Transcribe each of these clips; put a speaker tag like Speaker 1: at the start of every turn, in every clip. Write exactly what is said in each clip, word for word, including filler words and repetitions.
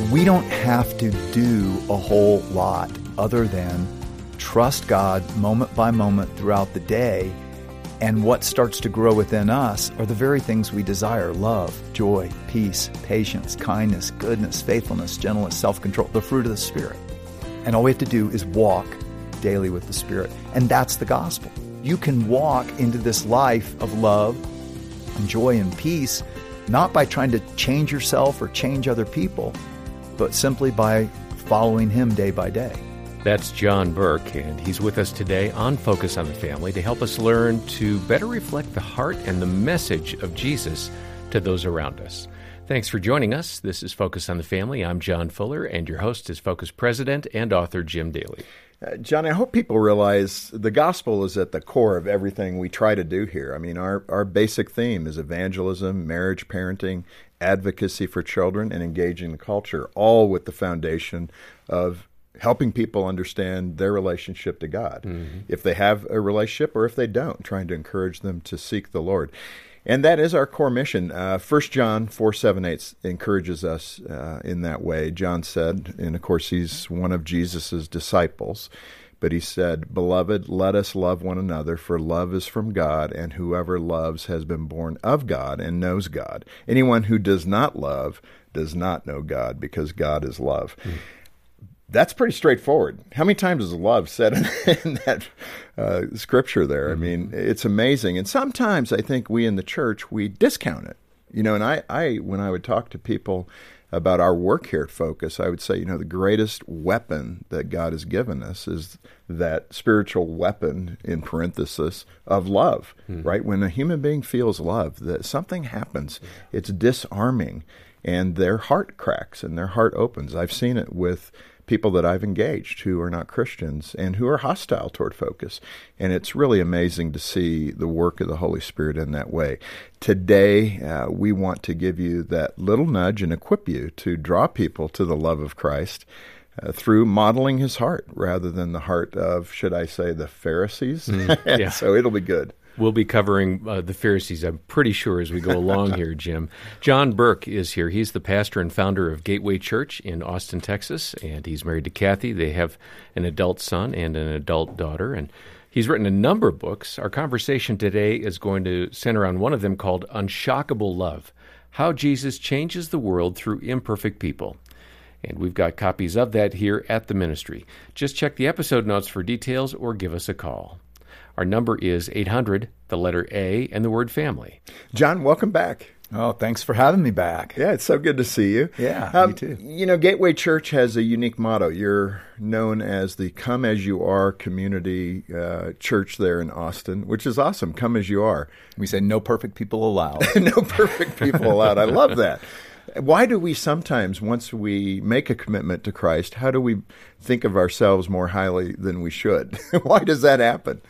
Speaker 1: we don't have to do a whole lot other than trust God moment by moment throughout the day. And what starts to grow within us are the very things we desire: love, joy, peace, patience, kindness, goodness, faithfulness, gentleness, self-control, the fruit of the Spirit. And all we have to do is walk daily with the Spirit. And that's the gospel. You can walk into this life of love and joy and peace, not by trying to change yourself or change other people, but simply by following Him day by day.
Speaker 2: That's John Burke, and he's with us today on Focus on the Family to help us learn to better reflect the heart and the message of Jesus to those around us. Thanks for joining us. This is Focus on the Family. I'm John Fuller, and your host is Focus President and author Jim Daly.
Speaker 3: Uh, John, I hope people realize the gospel is at the core of everything we try to do here. I mean, our, our basic theme is evangelism, marriage, parenting, advocacy for children, and engaging the culture, all with the foundation of helping people understand their relationship to God, mm-hmm. if they have a relationship or if they don't, trying to encourage them to seek the Lord. And that is our core mission. Uh, First John four, seven, eight encourages us uh, in that way. John said, and of course he's one of Jesus' disciples, but he said, "Beloved, let us love one another, for love is from God, and whoever loves has been born of God and knows God. Anyone who does not love does not know God, because God is love." Mm. That's pretty straightforward. How many times is love said in, in that uh, scripture there? Mm-hmm. I mean, it's amazing. And sometimes I think we in the church, we discount it. You know, and I, I, when I would talk to people about our work here at Focus, I would say, you know, the greatest weapon that God has given us is that spiritual weapon, in parenthesis, of love, mm-hmm. right? When a human being feels love, that something happens. Yeah. It's disarming, and their heart cracks and their heart opens. I've seen it with people that I've engaged who are not Christians and who are hostile toward Focus. And it's really amazing to see the work of the Holy Spirit in that way. Today, uh, we want to give you that little nudge and equip you to draw people to the love of Christ uh, through modeling His heart rather than the heart of, should I say, the Pharisees. Mm, yeah. So it'll be good.
Speaker 2: We'll be covering uh, the Pharisees, I'm pretty sure, as we go along here, Jim. John Burke is here. He's the pastor and founder of Gateway Church in Austin, Texas, and he's married to Kathy. They have an adult son and an adult daughter, and he's written a number of books. Our conversation today is going to center on one of them called Unshockable Love, How Jesus Changes the World Through Imperfect People. And we've got copies of that here at the ministry. Just check the episode notes for details or give us a call. Our number is eight hundred, the letter A, and the word family.
Speaker 3: John, welcome back.
Speaker 1: Oh, thanks for having me back.
Speaker 3: Yeah, it's so good to see you.
Speaker 1: Yeah,
Speaker 3: um,
Speaker 1: you too.
Speaker 3: You know, Gateway Church has a unique motto. You're known as the Come As You Are community uh, church there in Austin, which is awesome. Come as you are.
Speaker 1: We say no perfect people allowed.
Speaker 3: No perfect people allowed. I love that. Why do we sometimes, once we make a commitment to Christ, how do we think of ourselves more highly than we should? Why does that happen?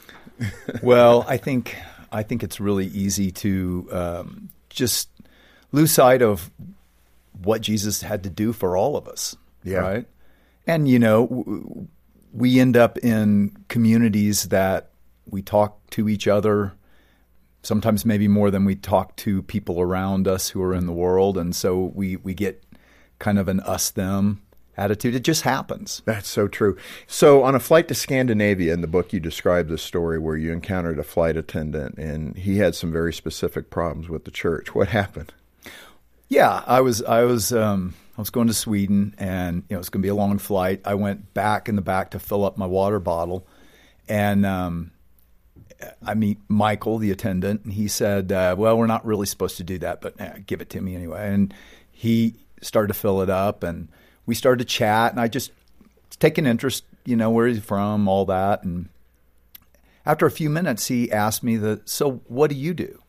Speaker 1: Well, I think I think it's really easy to um, just lose sight of what Jesus had to do for all of us,
Speaker 3: yeah.
Speaker 1: right? And, you know, w- we end up in communities that we talk to each other, sometimes maybe more than we talk to people around us who are in the world, and so we, we get kind of an us-them attitude. It just happens.
Speaker 3: That's so true. So on a flight to Scandinavia, in the book, you described this story where you encountered a flight attendant, and he had some very specific problems with the church. What happened?
Speaker 1: Yeah, I was I was um, I was going to Sweden, and you know it's going to be a long flight. I went back in the back to fill up my water bottle, and um, I meet Michael, the attendant, and he said, uh, "Well, we're not really supposed to do that, but eh, give it to me anyway." And he started to fill it up, and we started to chat, and I just take an interest, you know, where he's from, all that. And after a few minutes, he asked me, the, so what do you do?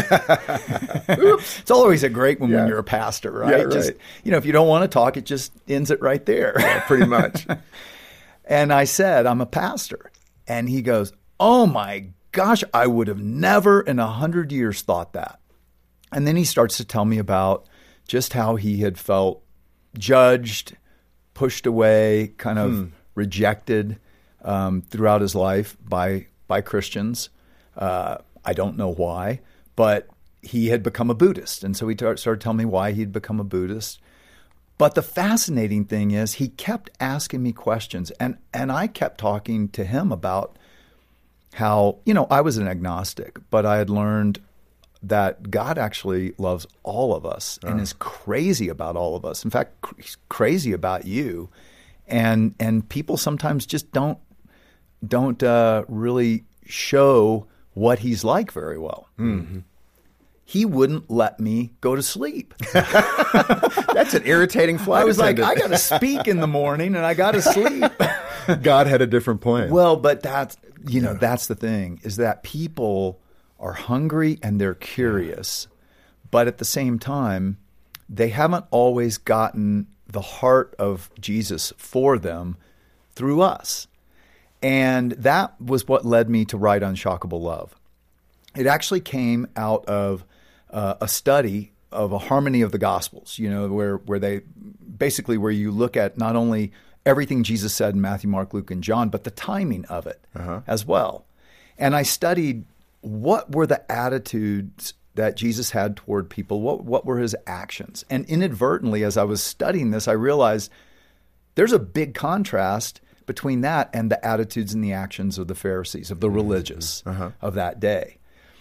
Speaker 1: It's always a great one yeah. when you're a pastor, right?
Speaker 3: Yeah, right?
Speaker 1: Just, you know, if you don't want to talk, it just ends it right there.
Speaker 3: Yeah, pretty much.
Speaker 1: And I said, I'm a pastor. And he goes, oh my gosh, I would have never in a hundred years thought that. And then he starts to tell me about just how he had felt judged, pushed away, kind of hmm. rejected um, throughout his life by by Christians. Uh, I don't know why, but he had become a Buddhist. And so he t- started telling me why he'd become a Buddhist. But the fascinating thing is he kept asking me questions, and, and I kept talking to him about how, you know, I was an agnostic, but I had learned that God actually loves all of us and uh. is crazy about all of us. In fact, he's crazy about you. And and people sometimes just don't don't uh, really show what he's like very well.
Speaker 3: Mm-hmm.
Speaker 1: He wouldn't let me go to sleep.
Speaker 3: That's an irritating flight
Speaker 1: I was
Speaker 3: attendant.
Speaker 1: like, I got to speak in the morning and I got to sleep.
Speaker 3: God had a different plan.
Speaker 1: Well, but that's, you know, yeah. that's the thing, is that people are hungry and they're curious, but at the same time, they haven't always gotten the heart of Jesus for them through us. And that was what led me to write Unshockable Love. It actually came out of uh, a study of a harmony of the Gospels, you know, where, where they basically where you look at not only everything Jesus said in Matthew, Mark, Luke, and John, but the timing of it uh-huh. as well. And I studied what were the attitudes that Jesus had toward people, what what were his actions. And inadvertently, as I was studying this, I realized there's a big contrast between that and the attitudes and the actions of the Pharisees, of the religious uh-huh. of that day.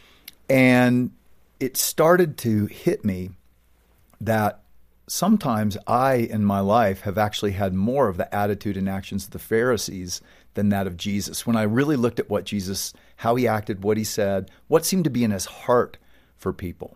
Speaker 1: And it started to hit me that sometimes I, in my life, have actually had more of the attitude and actions of the Pharisees than that of Jesus. When I really looked at what Jesus, how he acted, what he said, what seemed to be in his heart for people.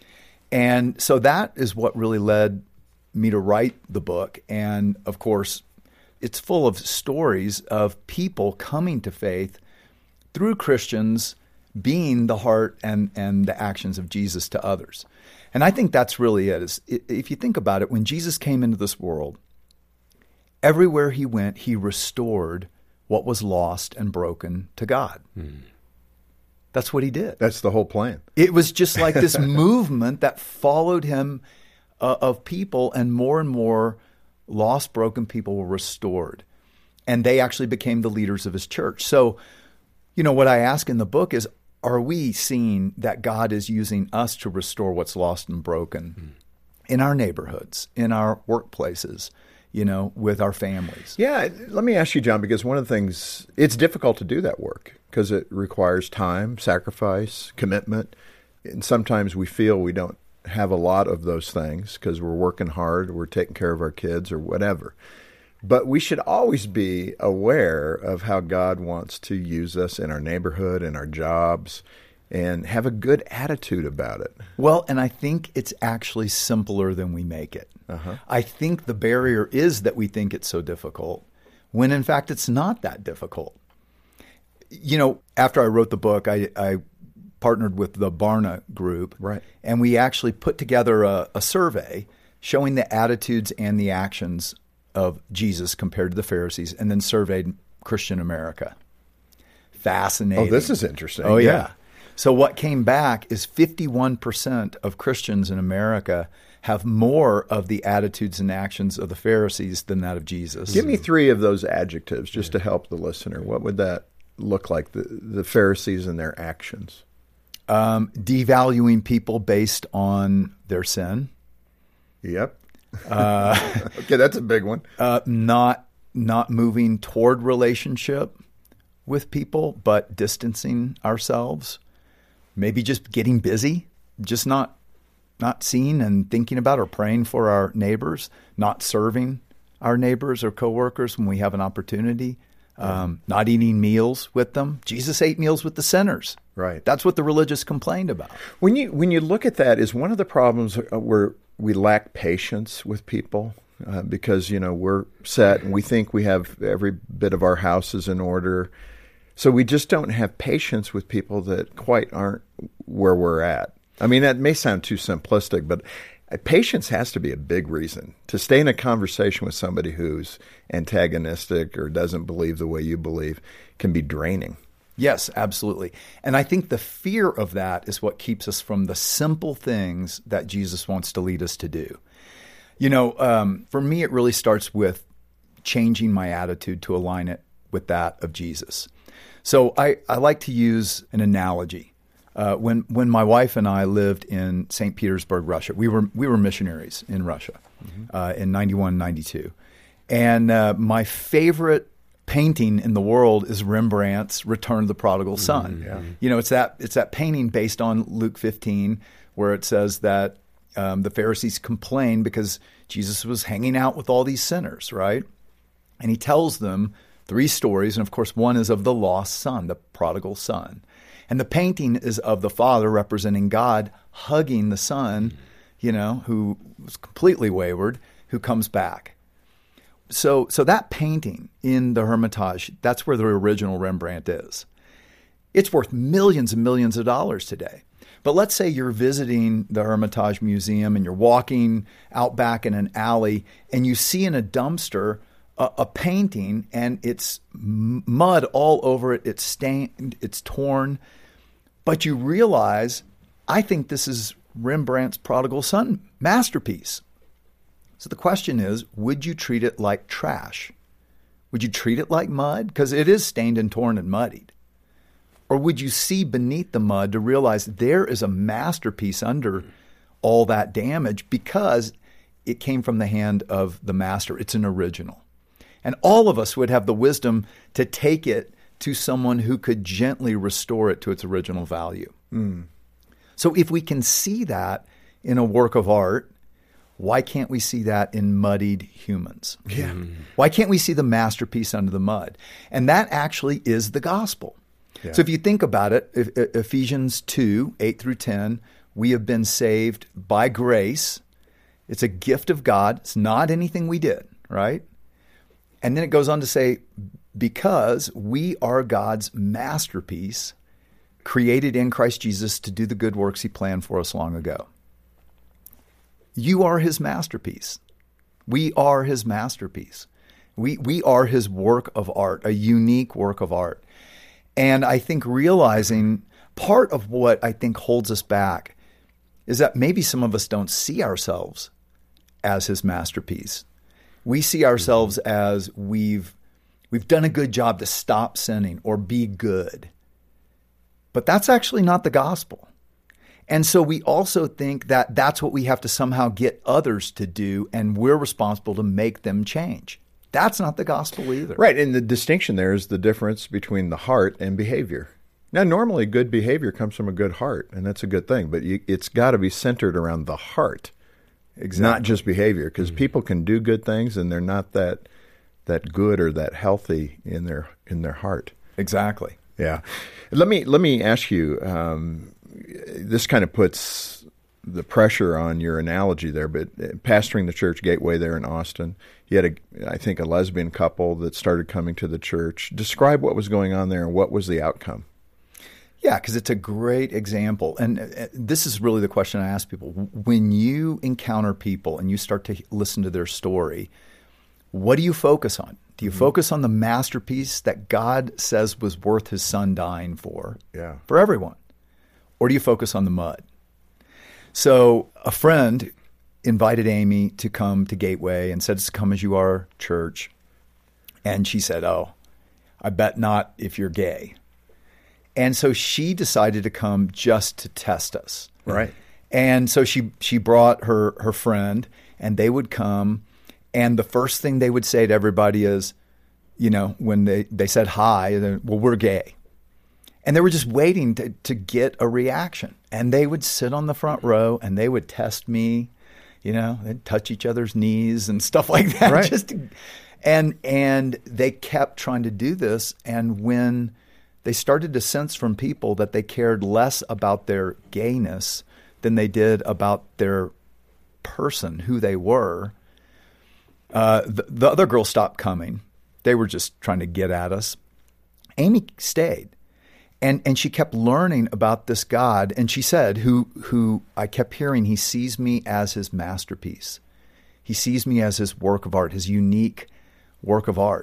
Speaker 1: And so that is what really led me to write the book. And of course, it's full of stories of people coming to faith through Christians being the heart and, and the actions of Jesus to others. And I think that's really it. Is if you think about it, when Jesus came into this world, everywhere he went, he restored what was lost and broken to God. Hmm. That's what he did.
Speaker 3: That's the whole plan.
Speaker 1: It was just like this movement that followed him uh, of people, and more and more lost, broken people were restored. And they actually became the leaders of his church. So, you know, what I ask in the book is, are we seeing that God is using us to restore what's lost and broken mm. in our neighborhoods, in our workplaces, you know, with our families?
Speaker 3: Yeah. Let me ask you, John, because one of the things, it's difficult to do that work because it requires time, sacrifice, commitment. And sometimes we feel we don't have a lot of those things because we're working hard, we're taking care of our kids or whatever. But we should always be aware of how God wants to use us in our neighborhood, in our jobs, and have a good attitude about it.
Speaker 1: Well, and I think it's actually simpler than we make it. Uh-huh. I think the barrier is that we think it's so difficult, when in fact it's not that difficult. You know, after I wrote the book, I, I partnered with the Barna Group,
Speaker 3: right,
Speaker 1: and we actually put together a, a survey showing the attitudes and the actions of Jesus compared to the Pharisees, and then surveyed Christian America. Fascinating.
Speaker 3: Oh, this is interesting.
Speaker 1: Oh, yeah. yeah. So what came back is fifty-one percent of Christians in America have more of the attitudes and actions of the Pharisees than that of Jesus.
Speaker 3: Give me three of those adjectives just to help the listener. What would that look like, the, the Pharisees and their actions?
Speaker 1: Um, devaluing people based on their sin.
Speaker 3: Yep. Uh, okay, that's a big one.
Speaker 1: Uh, not not moving toward relationship with people, but distancing ourselves. Maybe just getting busy, just not not seeing and thinking about or praying for our neighbors, not serving our neighbors or coworkers when we have an opportunity, um, not eating meals with them. Jesus ate meals with the sinners.
Speaker 3: Right.
Speaker 1: That's what the religious complained about.
Speaker 3: When you when you look at that, is one of the problems where we lack patience with people uh, because, you know, we're set and we think we have every bit of our houses in order. So we just don't have patience with people that quite aren't where we're at. I mean, that may sound too simplistic, but patience has to be a big reason. To stay in a conversation with somebody who's antagonistic or doesn't believe the way you believe can be draining.
Speaker 1: Yes, absolutely. And I think the fear of that is what keeps us from the simple things that Jesus wants to lead us to do. You know, um, for me, it really starts with changing my attitude to align it with that of Jesus. So I, I like to use an analogy. Uh, when when my wife and I lived in Saint Petersburg, Russia, we were we were missionaries in Russia mm-hmm. uh, in ninety-one, ninety-two. And uh, my favorite painting in the world is Rembrandt's Return of the Prodigal Son.
Speaker 3: Mm-hmm. Yeah.
Speaker 1: You know, it's that it's that painting based on Luke fifteen where it says that um, the Pharisees complained because Jesus was hanging out with all these sinners, right? And he tells them three stories, and of course one is of the lost son, the prodigal son. And the painting is of the father representing God hugging the son, you know, who was completely wayward, who comes back. So so that painting in the Hermitage, that's where the original Rembrandt is. It's worth millions and millions of dollars today. But let's say you're visiting the Hermitage Museum and you're walking out back in an alley and you see in a dumpster a, a painting and it's mud all over it, it's stained, it's torn. But you realize, I think this is Rembrandt's Prodigal Son masterpiece. So the question is, would you treat it like trash? Would you treat it like mud? Because it is stained and torn and muddied. Or would you see beneath the mud to realize there is a masterpiece under all that damage because it came from the hand of the master? It's an original. And all of us would have the wisdom to take it to someone who could gently restore it to its original value. Mm. So if we can see that in a work of art, why can't we see that in muddied humans?
Speaker 3: Yeah.
Speaker 1: Mm. Why can't we see the masterpiece under the mud? And that actually is the gospel. Yeah. So if you think about it, Ephesians two, eight through ten, we have been saved by grace. It's a gift of God. It's not anything we did, right? And then it goes on to say, because we are God's masterpiece, created in Christ Jesus to do the good works he planned for us long ago. You are his masterpiece. We are his masterpiece. We we are his work of art, a unique work of art. And I think realizing part of what I think holds us back is that maybe some of us don't see ourselves as his masterpiece. We see ourselves as we've we've done a good job to stop sinning or be good. But that's actually not the gospel. And so we also think that that's what we have to somehow get others to do, and we're responsible to make them change. That's not the gospel either.
Speaker 3: Right, and the distinction there is the difference between the heart and behavior. Now, normally good behavior comes from a good heart, and that's a good thing, but you, it's got to be centered around the heart, exactly. Not just behavior, because mm-hmm. people can do good things, and they're not that that good or that healthy in their in their heart.
Speaker 1: Exactly.
Speaker 3: Yeah. Let me let me ask you. Um, this kind of puts the pressure on your analogy there, but pastoring the church Gateway there in Austin, you had, a, I think, a lesbian couple that started coming to the church. Describe what was going on there and what was the outcome.
Speaker 1: Yeah, because it's a great example. And uh, this is really the question I ask people. When you encounter people and you start to listen to their story, what do you focus on? Do you mm-hmm. focus on the masterpiece that God says was worth his son dying for?
Speaker 3: Yeah.
Speaker 1: For everyone. Or do you focus on the mud? So a friend invited Amy to come to Gateway and said, it's Come As You Are church. And she said, oh, I bet not if you're gay. And so she decided to come just to test us.
Speaker 3: Right.
Speaker 1: And so she she brought her, her friend, and they would come. And the first thing they would say to everybody is, you know, when they, they said hi, well, we're gay. And they were just waiting to, to get a reaction. And they would sit on the front row and they would test me, you know, they'd touch each other's knees and stuff like that.
Speaker 3: Right.
Speaker 1: Just to, and and they kept trying to do this. And when they started to sense from people that they cared less about their gayness than they did about their person, who they were, uh, the, the other girls stopped coming. They were just trying to get at us. Amy stayed. And and she kept learning about this God. And she said, who who I kept hearing, he sees me as his masterpiece. He sees me as his work of art, his unique work of art.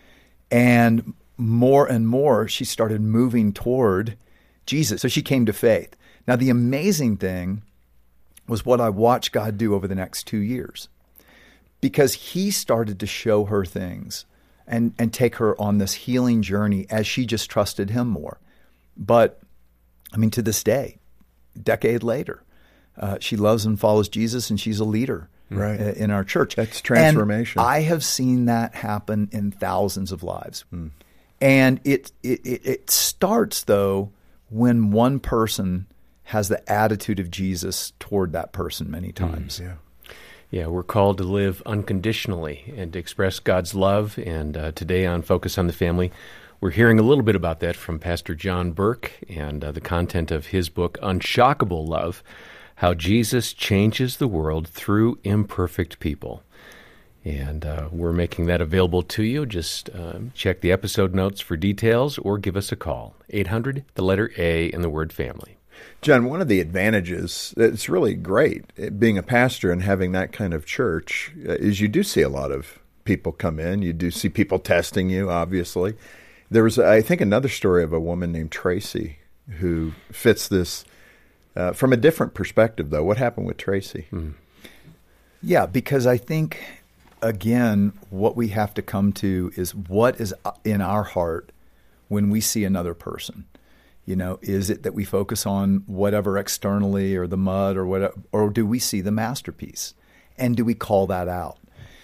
Speaker 1: And more and more, she started moving toward Jesus. So she came to faith. Now, the amazing thing was what I watched God do over the next two years. Because he started to show her things and, and take her on this healing journey as she just trusted him more. But I mean, to this day, decade later, uh, she loves and follows Jesus, and she's a leader
Speaker 3: right.
Speaker 1: uh, in our church.
Speaker 3: That's transformation.
Speaker 1: And I have seen that happen in thousands of lives.
Speaker 3: Mm.
Speaker 1: And it, it, it, it starts, though, when one person has the attitude of Jesus toward that person many times.
Speaker 3: Mm, yeah.
Speaker 2: Yeah, we're called to live unconditionally and to express God's love. And uh, today on Focus on the Family, we're hearing a little bit about that from Pastor John Burke and uh, the content of his book, Unshockable Love, How Jesus Changes the World Through Imperfect People. And uh, we're making that available to you. Just uh, check the episode notes for details or give us a call, eight hundred, the letter A, and the word family.
Speaker 3: John, one of the advantages, it's really great, being a pastor and having that kind of church, is you do see a lot of people come in. You do see people testing you, obviously. There was, I think, another story of a woman named Tracy who fits this uh, from a different perspective, though. What happened with Tracy?
Speaker 2: Mm.
Speaker 1: Yeah, because I think, again, what we have to come to is what is in our heart when we see another person. You know, is it that we focus on whatever externally or the mud or whatever, or do we see the masterpiece? And do we call that out?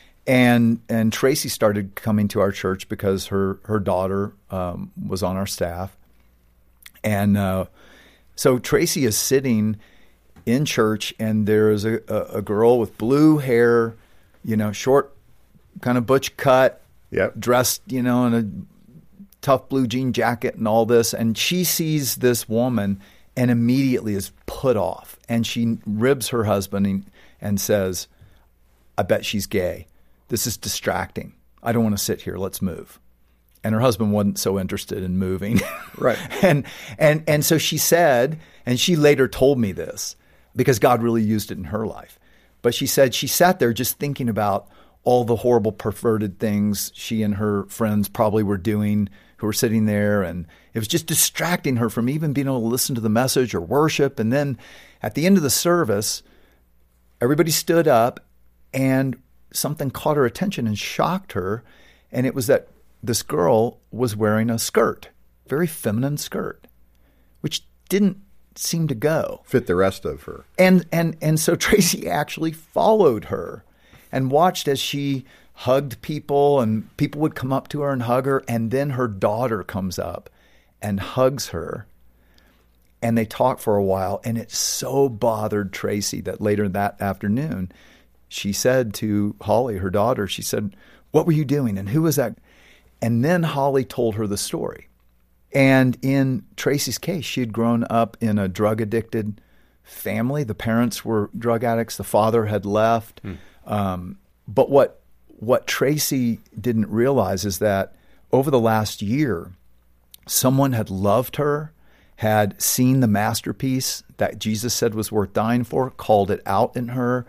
Speaker 1: And and Tracy started coming to our church because her, her daughter um, was on our staff. And uh, so Tracy is sitting in church, and there is a, a, a girl with blue hair, you know, short, kind of butch cut,
Speaker 3: yep.
Speaker 1: dressed, you know, in a tough blue jean jacket and all this, and she sees this woman and immediately is put off. And she ribs her husband and, and says, I bet she's gay. This is distracting. I don't want to sit here. Let's move. And her husband wasn't so interested in moving.
Speaker 3: Right.
Speaker 1: and and and so she said, and she later told me this, because God really used it in her life. But she said she sat there just thinking about all the horrible, perverted things she and her friends probably were doing, who were sitting there, and it was just distracting her from even being able to listen to the message or worship. And then at the end of the service, everybody stood up, and something caught her attention and shocked her, and it was that this girl was wearing a skirt, very feminine skirt, which didn't seem to go.
Speaker 3: Fit the rest of her.
Speaker 1: And and and so Tracy actually followed her and watched as she hugged people, and people would come up to her and hug her, and then her daughter comes up and hugs her, and they talk for a while, and it so bothered Tracy that later that afternoon, she said to Holly, her daughter, she said, what were you doing, and who was that? And then Holly told her the story. And in Tracy's case, she had grown up in a drug-addicted family. The parents were drug addicts. The father had left. Mm. Um, but what What Tracy didn't realize is that over the last year, someone had loved her, had seen the masterpiece that Jesus said was worth dying for, called it out in her.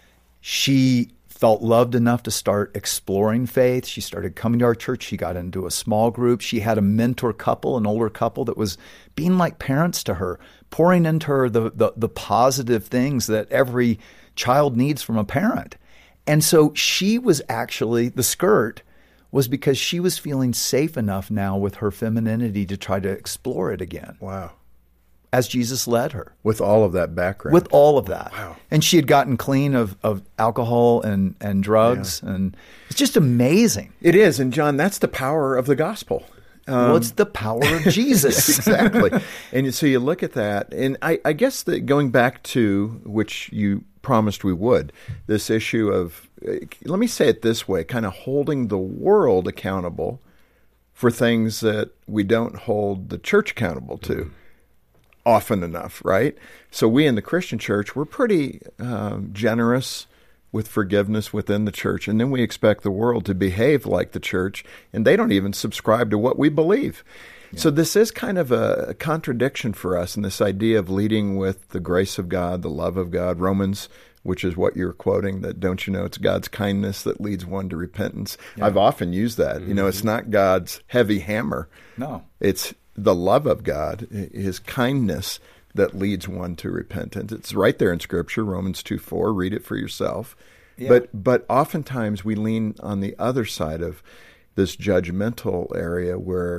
Speaker 1: She felt loved enough to start exploring faith. She started coming to our church. She got into a small group. She had a mentor couple, an older couple that was being like parents to her, pouring into her the, the, the positive things that every child needs from a parent. And so she was actually, the skirt was because she was feeling safe enough now with her femininity to try to explore it again.
Speaker 3: Wow.
Speaker 1: As Jesus led her.
Speaker 3: With all of that background.
Speaker 1: With all of that.
Speaker 3: Wow.
Speaker 1: And she had gotten clean of, of alcohol and, and drugs. Yeah. And it's just amazing.
Speaker 3: It is. And John, that's the power of the gospel.
Speaker 1: Um, well, it's the power of Jesus.
Speaker 3: Exactly. And so you look at that. And I, I guess that going back to, which you promised we would, this issue of, let me say it this way, kind of holding the world accountable for things that we don't hold the church accountable to. Mm-hmm. Often enough, right? So we in the Christian church, we're pretty um, generous with forgiveness within the church, and then we expect the world to behave like the church, and they don't even subscribe to what we believe. Yeah. So this is kind of a, a contradiction for us in this idea of leading with the grace of God, the love of God. Romans, which is what you're quoting, that don't you know it's God's kindness that leads one to repentance. Yeah. I've often used that. Mm-hmm. You know, it's not God's heavy hammer.
Speaker 1: No.
Speaker 3: It's the love of God, his kindness that leads one to repentance. It's right there in Scripture, Romans two four. Read it for yourself. Yeah. But but oftentimes we lean on the other side of this judgmental area where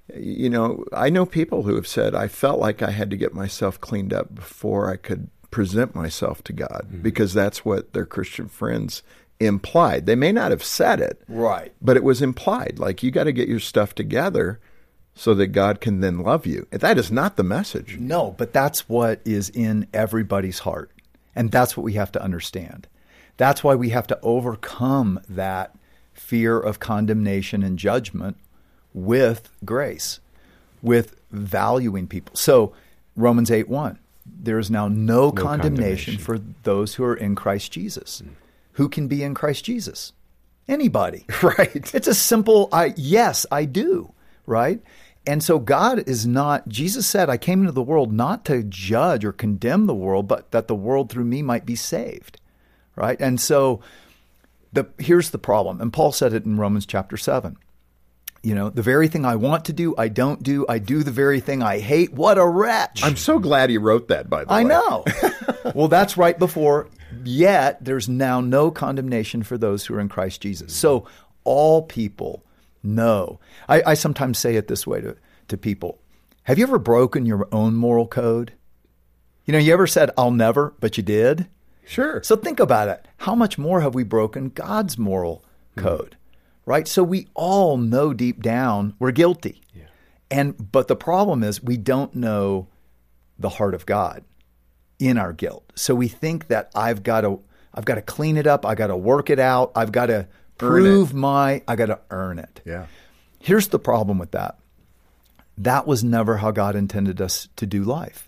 Speaker 3: You know, I know people who have said, I felt like I had to get myself cleaned up before I could present myself to God, mm-hmm. because that's what their Christian friends implied. They may not have said it,
Speaker 1: right,
Speaker 3: but it was implied. Like, you got to get your stuff together so that God can then love you. That is not the message.
Speaker 1: No, but that's what is in everybody's heart. And that's what we have to understand. That's why we have to overcome that fear of condemnation and judgment with grace, with valuing people. So Romans eight one, there is now no, no condemnation, condemnation for those who are in Christ Jesus. Mm. Who can be in Christ Jesus? Anybody.
Speaker 3: Right.
Speaker 1: It's a simple, I yes, I do, right? And so God is not, Jesus said, I came into the world not to judge or condemn the world, but that the world through me might be saved, right? And so the here's the problem. And Paul said it in Romans chapter seven. You know, the very thing I want to do, I don't do. I do the very thing I hate. What a wretch.
Speaker 3: I'm so glad he wrote that, by the
Speaker 1: I
Speaker 3: way.
Speaker 1: I know. Well, that's right before, yet there's now no condemnation for those who are in Christ Jesus. So all people know. I, I sometimes say it this way to, to people. Have you ever broken your own moral code? You know, you ever said, I'll never, but you did?
Speaker 3: Sure.
Speaker 1: So think about it. How much more have we broken God's moral code? Mm. Right? So we all know deep down we're guilty.
Speaker 2: Yeah.
Speaker 1: And but the problem is we don't know the heart of God in our guilt. So we think that I've got to I've got to clean it up, I got to work it out, I've got to prove my I got to earn it.
Speaker 3: Yeah.
Speaker 1: Here's the problem with that. That was never how God intended us to do life.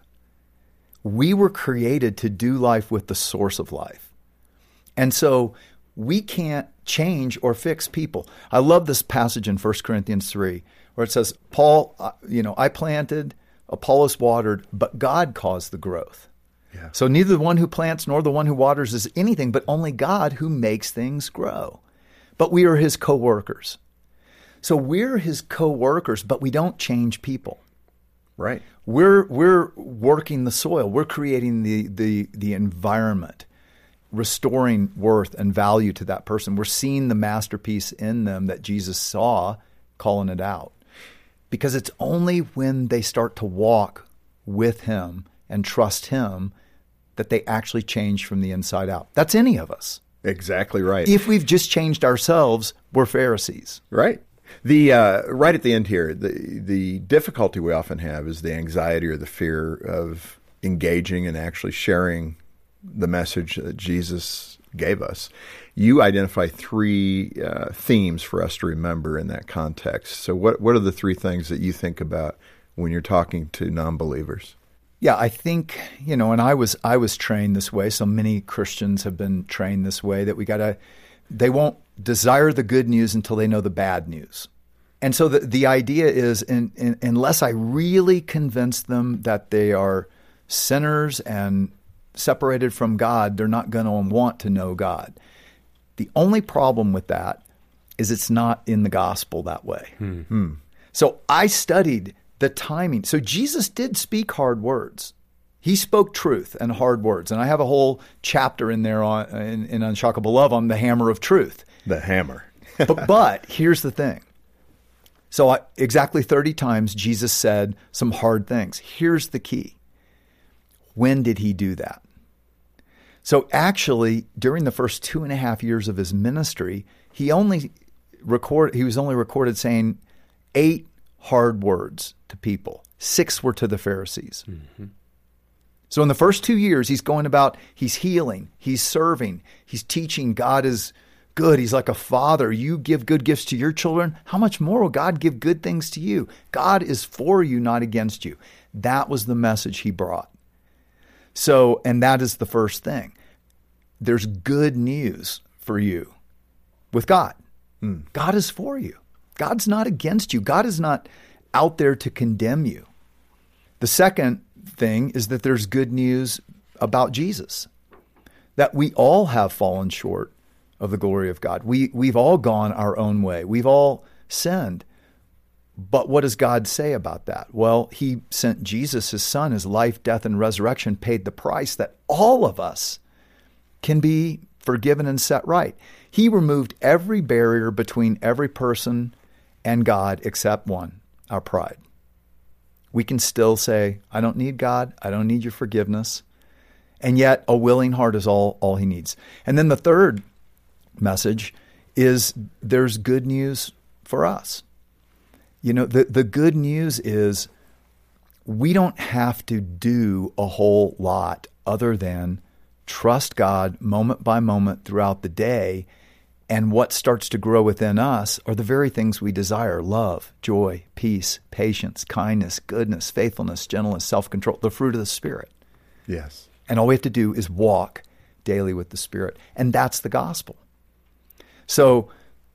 Speaker 1: We were created to do life with the source of life. And so we can't change or fix people. I love this passage in First Corinthians three where it says, Paul, you know, I planted, Apollos watered, but God caused the growth.
Speaker 3: Yeah.
Speaker 1: So neither the one who plants nor the one who waters is anything, but only God who makes things grow. But we are his co-workers. So we're his co-workers, but we don't change people.
Speaker 3: Right.
Speaker 1: We're we're working the soil. We're creating the the the environment, restoring worth and value to that person. We're seeing the masterpiece in them that Jesus saw, calling it out. Because it's only when they start to walk with him and trust him that they actually change from the inside out. That's any of us.
Speaker 3: Exactly right.
Speaker 1: If we've just changed ourselves, we're Pharisees.
Speaker 3: Right. The uh, right at the end here, the the difficulty we often have is the anxiety or the fear of engaging and actually sharing the message that Jesus gave us. You identify three uh, themes for us to remember in that context. So what what are the three things that you think about when you're talking to non-believers?
Speaker 1: Yeah, I think, you know, and I was I was trained this way. So many Christians have been trained this way that we got to, they won't desire the good news until they know the bad news. And so the, the idea is in, in, unless I really convince them that they are sinners and separated from God, they're not going to want to know God. The only problem with that is it's not in the gospel that way.
Speaker 3: Hmm.
Speaker 1: So I studied the timing. So Jesus did speak hard words. He spoke truth and hard words. And I have a whole chapter in there on in, in Unshockable Love on the hammer of truth.
Speaker 3: The hammer.
Speaker 1: but, but here's the thing. So I, exactly thirty times Jesus said some hard things. Here's the key. When did he do that? So actually, during the first two and a half years of his ministry, he only record he was only recorded saying eight hard words to people. Six were to the Pharisees. Mm-hmm. So in the first two years, he's going about, he's healing, he's serving, he's teaching God is good. He's like a father. You give good gifts to your children. How much more will God give good things to you? God is for you, not against you. That was the message he brought. So, and that is the first thing. There's good news for you with God. Mm. God is for you. God's not against you. God is not out there to condemn you. The second thing is that there's good news about Jesus, that we all have fallen short of the glory of God. We, we've all gone our own way. We've all sinned. But what does God say about that? Well, he sent Jesus, his son, his life, death, and resurrection paid the price that all of us can be forgiven and set right. He removed every barrier between every person and God except one, our pride. We can still say, I don't need God. I don't need your forgiveness. And yet a willing heart is all, all he needs. And then the third message is there's good news for us. You know, the, the good news is we don't have to do a whole lot other than trust God moment by moment throughout the day. And what starts to grow within us are the very things we desire: love, joy, peace, patience, kindness, goodness, faithfulness, gentleness, self-control, the fruit of the Spirit.
Speaker 3: Yes.
Speaker 1: And all we have to do is walk daily with the Spirit. And that's the gospel. So,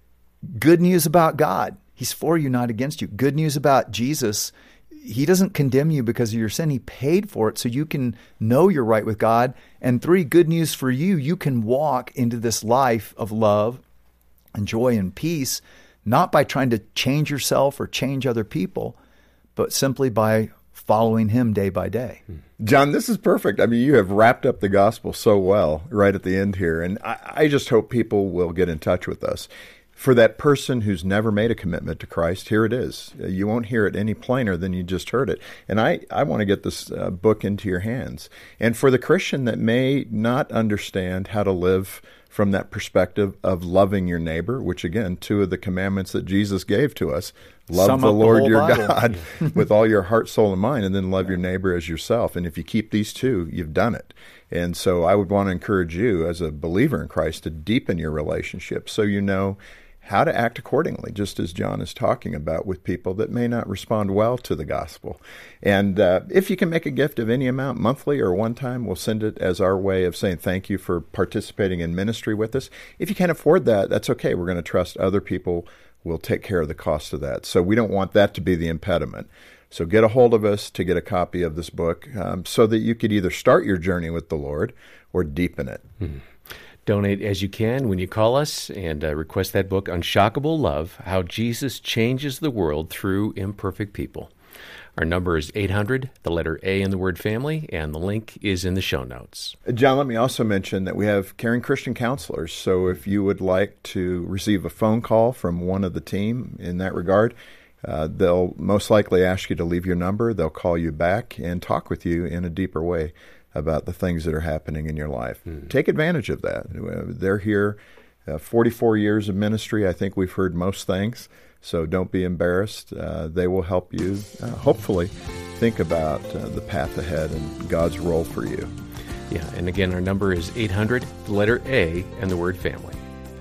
Speaker 1: good news about God. He's for you, not against you. Good news about Jesus. He doesn't condemn you because of your sin. He paid for it so you can know you're right with God. And three, good news for you. You can walk into this life of love and joy and peace, not by trying to change yourself or change other people, but simply by following him day by day.
Speaker 3: John, this is perfect. I mean, you have wrapped up the gospel so well right at the end here. And I, I just hope people will get in touch with us. For that person who's never made a commitment to Christ, here it is. You won't hear it any plainer than you just heard it. And I, I want to get this uh, book into your hands. And for the Christian that may not understand how to live from that perspective of loving your neighbor, which again, two of the commandments that Jesus gave to us, love
Speaker 1: Sum
Speaker 3: the
Speaker 1: up the
Speaker 3: Lord
Speaker 1: whole
Speaker 3: your
Speaker 1: Bible.
Speaker 3: God with all your heart, soul, and mind, and then love your neighbor as yourself. And if you keep these two, you've done it. And so I would want to encourage you as a believer in Christ to deepen your relationship so you know how to act accordingly, just as John is talking about with people that may not respond well to the gospel. And uh, if you can make a gift of any amount, monthly or one time, we'll send it as our way of saying thank you for participating in ministry with us. If you can't afford that, that's okay. We're going to trust other people will take care of the cost of that. So we don't want that to be the impediment. So get a hold of us to get a copy of this book um, so that you could either start your journey with the Lord or deepen it.
Speaker 2: Mm-hmm. Donate as you can when you call us and uh, request that book, Unshockable Love, How Jesus Changes the World Through Imperfect People. Our number is eight hundred, the letter A in the word family, and the link is in the show notes.
Speaker 3: John, let me also mention that we have caring Christian counselors. So if you would like to receive a phone call from one of the team in that regard, uh, they'll most likely ask you to leave your number. They'll call you back and talk with you in a deeper way about the things that are happening in your life. Mm. Take advantage of that. They're here, uh, forty-four years of ministry. I think we've heard most things, so don't be embarrassed. Uh, they will help you, uh, hopefully, think about uh, the path ahead and God's role for you.
Speaker 2: Yeah, and again, our number is eight hundred, the letter A, and the word family.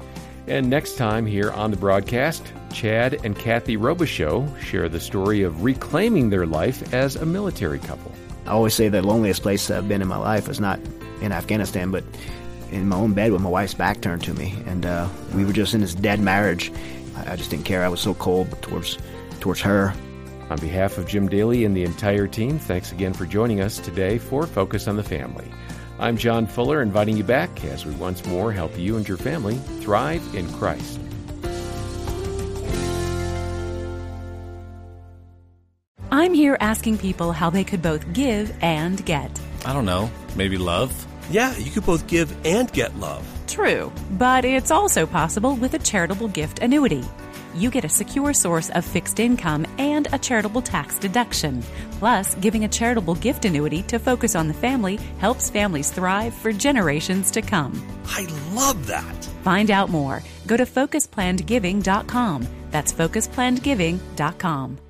Speaker 2: And next time here on the broadcast, Chad and Kathy Robichaux share the story of reclaiming their life as a military couple.
Speaker 4: I always say the loneliest place I've been in my life is not in Afghanistan, but in my own bed with my wife's back turned to me. And uh, we were just in this dead marriage. I, I just didn't care. I was so cold towards towards her.
Speaker 2: On behalf of Jim Daly and the entire team, thanks again for joining us today for Focus on the Family. I'm John Fuller, inviting you back as we once more help you and your family thrive in Christ.
Speaker 5: I'm here asking people how they could both give and get.
Speaker 6: I don't know, maybe love?
Speaker 7: Yeah, you could both give and get love.
Speaker 5: True, but it's also possible with a charitable gift annuity. You get a secure source of fixed income and a charitable tax deduction. Plus, giving a charitable gift annuity to Focus on the Family helps families thrive for generations to come.
Speaker 7: I love that.
Speaker 5: Find out more. Go to focus planned giving dot com. That's focus planned giving dot com.